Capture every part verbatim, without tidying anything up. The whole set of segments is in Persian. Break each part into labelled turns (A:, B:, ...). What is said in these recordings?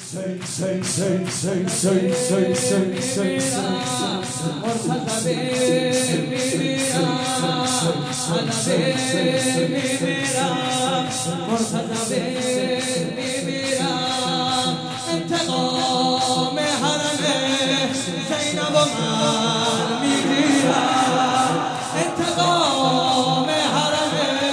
A: انتقام حرم زینب و من میگیرم انتقام حرم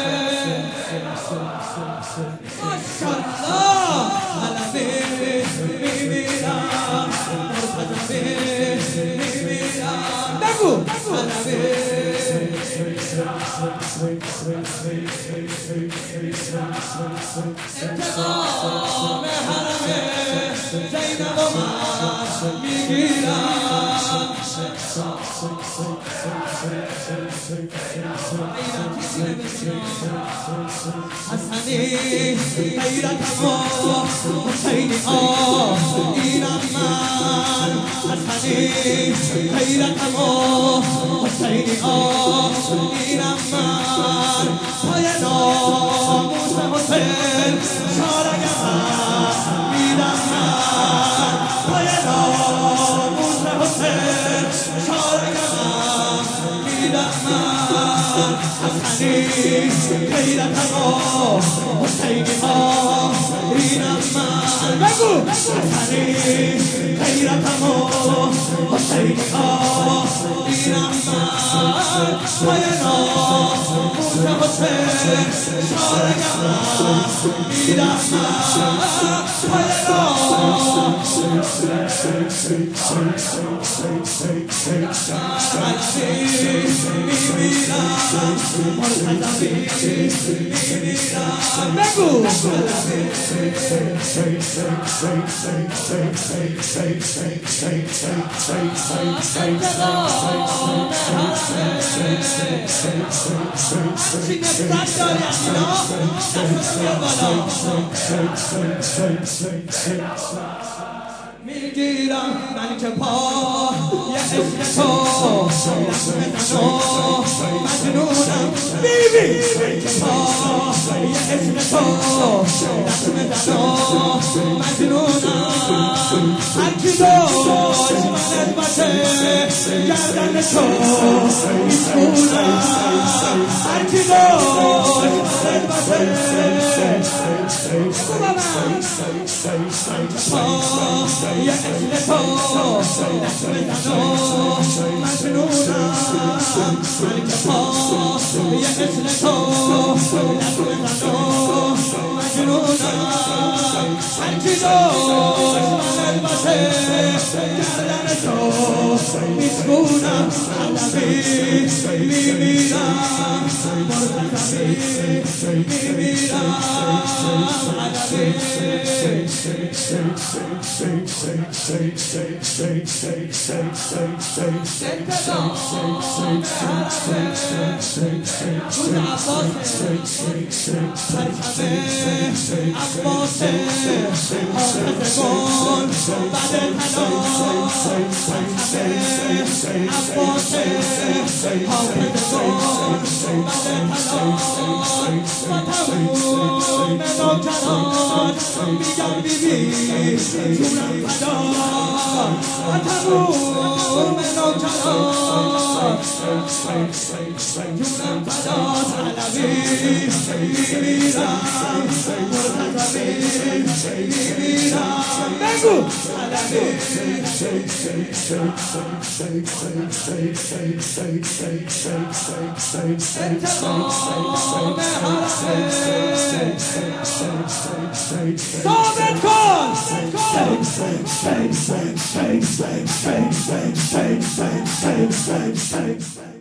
A: ماشاءالله حلبه میمیرم مرتضی میمیرم بگو حلبه انتقام حرم زینب و من میگیرم حسنی غیرتم و حسینی آه اینم من حسنی غیرتم و حسینی آه اینم من پای ناموس حسین شارگم میدم من پای ناموس حسین شارگم میدم من حسنی غیرتم و حسینی آه اینم من بگو حسنی غیرتم و حسینی آه اینم من پای ناموس حسین شارگم میدم من پای ناموس بگو میگیرم من که پا یه عشق تو نسمتنو مجنونم بیبی من که پا یه عشق تو نسمتنو مجنونم هرکی داشت منت باشه گردن تو میسپونم هرکی داشت منت باشه یه عشق تو نسمتنو مجنونم من که پا یه عشق تو نسمتنو مجنونم هرکی داشت منت باشه گردن تو میسپونم حلبی میمیرم مرتضی میمیرم حلبی میگم بیبی جونم فدا تموم نوکران جونم فدا طلبی میمیرم مرتضی میمیرم بگو طلبی انتقام حرم ثابت کن Bang, bang, bang, bang, bang, bang, bang, bang, bang, bang, bang, bang.